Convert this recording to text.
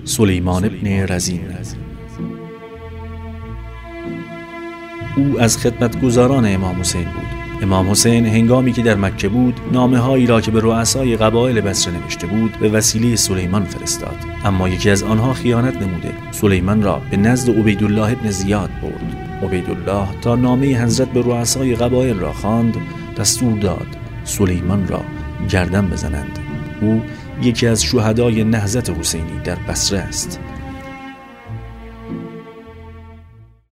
سلیمان ابن رزین. او از خدمتگزاران امام حسین بود. امام حسین هنگامی که در مکه بود نامه‌هایی را که به رؤسای قبایل بصره نوشته بود به وسیله سلیمان فرستاد، اما یکی از آنها خیانت نموده سلیمان را به نزد عبیدالله ابن زیاد برد. عبیدالله تا نامه حضرت به رؤسای قبایل را خواند، دستور داد سلیمان را گردن بزنند. او یکی از شهدای نهضت حسینی در بصره است.